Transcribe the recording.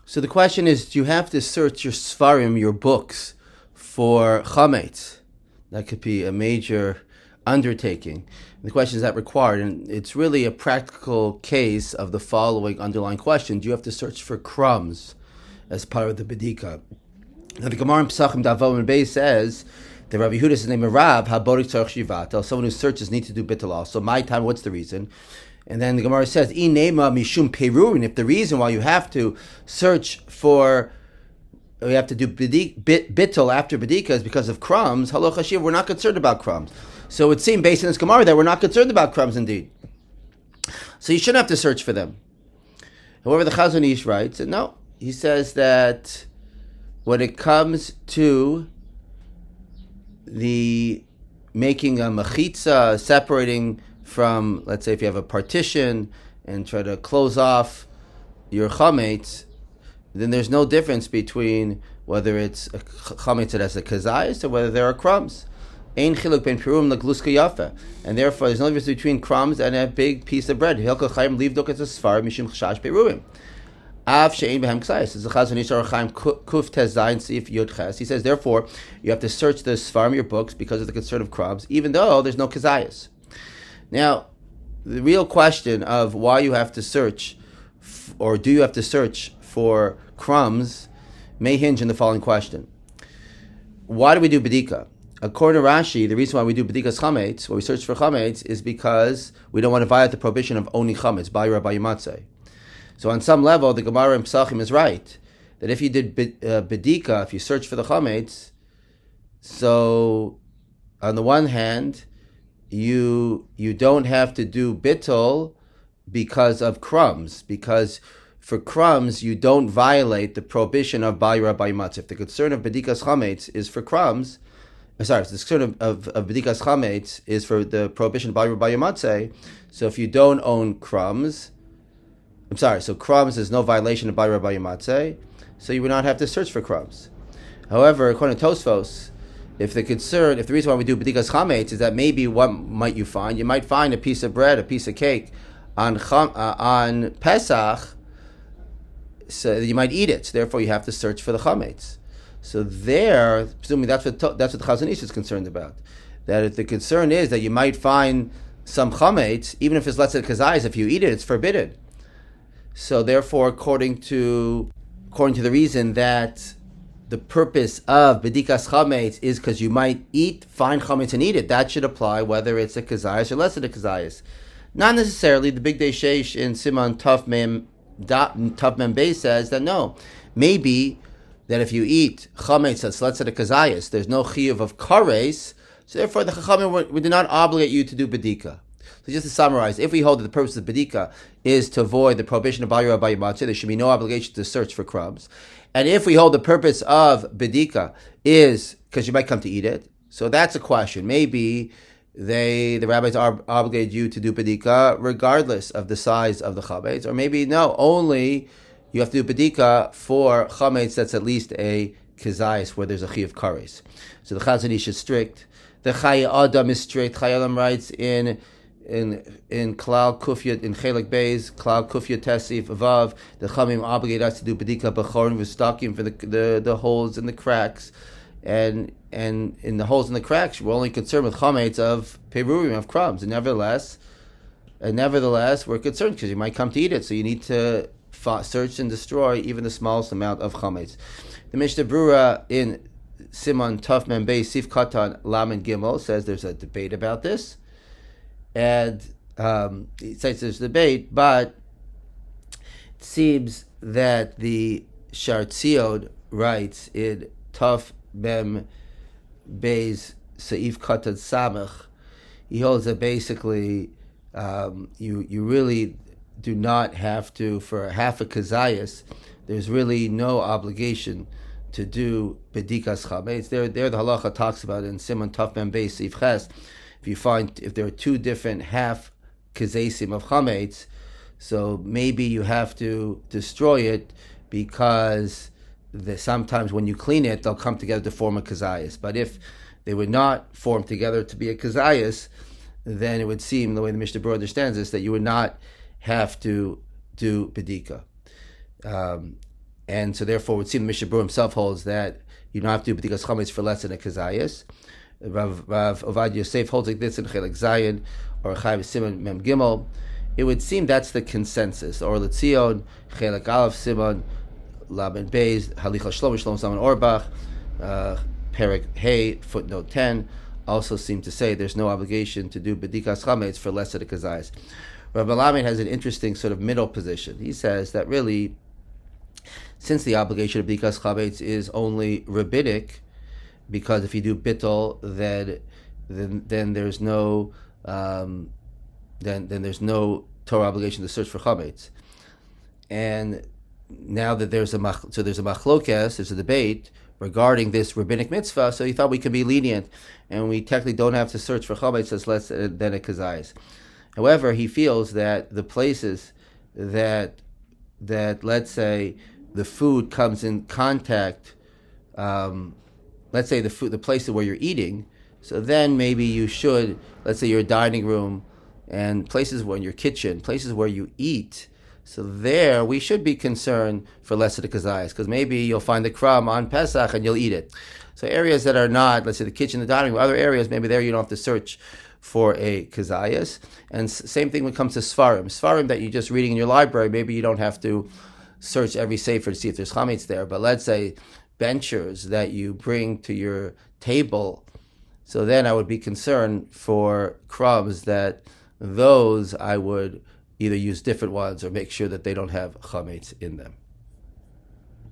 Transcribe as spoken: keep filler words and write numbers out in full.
So the question is, do you have to search your Sfarim, your books, for chametz? That could be a major undertaking. The question is, that required? And it's really a practical case of the following underlying question. Do you have to search for crumbs as part of the bedika? Now the Gemara in Pesachim Davos and Beis says that Rabbi Yehuda is the name of Rab, haborik tzarich shivatel, someone who searches needs to do bittul also. My time, what's the reason? And then the Gemara says, inema mishum perurin, if the reason why you have to search for, we have to do bidik, bit, bittul after bedika is because of crumbs, halo chashiv, we're not concerned about crumbs. So it would seem, based on this Gemara, that we're not concerned about crumbs indeed. So you shouldn't have to search for them. However, the Chazon Ish writes, and no, he says that when it comes to the making a mechitza, separating from, let's say if you have a partition and try to close off your chametz, then there's no difference between whether it's a chametz that has a kazayis or whether there are crumbs. Ein chiluk ben pirum legluska yafa, and therefore there's no difference between crumbs and a big piece of bread. Hilkach chaim livdok as a sfar mishum chashash peruim. Av she'ein behem ksayis. As the Chazon Ish Orach Chaim Kuf Tez Zayin Sif Yud Ches. He says, therefore, you have to search the sfarim, your books, because of the concern of crumbs, even though there's no kazayis. Now, the real question of why you have to search, f- or do you have to search for crumbs, may hinge in the following question: why do we do bedika? According to Rashi, the reason why we do bedikas chametz, why we search for chametz, is because we don't want to violate the prohibition of owning chametz, bayra bayimatzeh. So on some level, the Gemara in Pesachim is right, that if you did bedika, if you search for the chametz, so on the one hand, you you don't have to do bittul because of crumbs, because for crumbs, you don't violate the prohibition of bayra bayimatzeh. If the concern of bedikas chametz is for crumbs, Sorry, the concern of, of, of bedikas chametz is for the prohibition by Bayimatzeh. So if you don't own crumbs, I'm sorry, so crumbs is no violation of Bayra Bayimatzeh, so you would not have to search for crumbs. However, according to Tosfos, if the concern, if the reason why we do bedikas chametz is that maybe what might you find? You might find a piece of bread, a piece of cake on cham, uh, on Pesach, so you might eat it. So therefore, you have to search for the chametz. So there, presumably that's what that's what the Chazon Ish is concerned about. That if the concern is that you might find some chametz, even if it's less than kazayis, if you eat it, it's forbidden. So therefore, according to according to the reason that the purpose of bedikas chametz is because you might eat, find chametz and eat it, that should apply whether it's a kazayis or less than a kazayis. Not necessarily. The Big Day Sheish in Siman Taf Mem Taf Mem Beis says that no, maybe that if you eat chametz that's less than a kazayis, there's no chiyuv of kares, so therefore the chachamim we do not obligate you to do bedika. So just to summarize, if we hold that the purpose of bedika is to avoid the prohibition of bayra bayimatzeh, there should be no obligation to search for crumbs. And if we hold the purpose of bedika is because you might come to eat it, so that's a question. Maybe they the rabbis are obligated you to do bedika regardless of the size of the chametz, or maybe no, only you have to do bedika for chametz that's at least a kazayis where there's a chi of kares. So the Chazon Ish is strict. The Chayei Adam is strict. Chayei Adam writes in in in Klal Kufyat in Chelik Beis Klal Kufyat Tesif Vav. The Chamim obligate us to do bedika b'chorin v'stakim for the, the the holes in the cracks, and and in the holes in the cracks we're only concerned with chametz of perurim, of crumbs, and nevertheless, and nevertheless we're concerned because you might come to eat it, so you need to search and destroy even the smallest amount of chametz. The Mishnah Brura in Siman Taf Mem Beis Sif Katan Lamed Gimel says there's a debate about this, and um, it says there's a debate, but it seems that the Shartziod writes in Taf Mem Beis Seif Katan Samach, he holds that basically um, you you really do not have to, for half a kazayas, there's really no obligation to do bedikas chametz. There, there the halacha talks about it in Siman Taf Mem Beis Sif Ches. If you find, if there are two different half kazesim of chametz, so maybe you have to destroy it because the, sometimes when you clean it, they'll come together to form a kazayas. But if they would not form together to be a kazayas, then it would seem, the way the Mishnah Berurah understands this, that you would not have to do bedika. Um, And so therefore, it would seem the Mishnah Berurah himself holds that you don't have to do b'dikas chametz for less than a kazayas. Rav, Rav Ovad Yosef holds like this in Chelik Zayin or Chai Simon Mem Gimel. It would seem that's the consensus. Or Letzion, Chelik Aleph Simon, Laban Beis, Halicha Shlomo Shlomo Zaman Orbach, uh, Perek Hey, footnote ten, also seem to say there's no obligation to do b'dikas chametz for less than a kazayas. Rav Melamed has an interesting sort of middle position. He says that really, since the obligation of b'dikas chametz is only rabbinic, because if you do bittul, then then then there's no um, then then there's no Torah obligation to search for chametz. And now that there's a mach, so there's a machlokes, there's a debate regarding this rabbinic mitzvah. So he thought we could be lenient, and we technically don't have to search for chametz as less than a kazayas. However, he feels that the places that that let's say the food comes in contact. Um, Let's say the food, the places where you're eating, so then maybe you should, let's say your dining room and places where in your kitchen, places where you eat. So there we should be concerned for less of the kazayas, because maybe you'll find the crumb on Pesach and you'll eat it. So areas that are not, let's say the kitchen, the dining room, other areas, maybe there you don't have to search for a kazayas. And same thing when it comes to svarim. Svarim that you're just reading in your library, maybe you don't have to search every sefer to see if there's chametz there. But let's say benchers that you bring to your table, so then I would be concerned for crumbs that those I would either use different ones or make sure that they don't have chametz in them.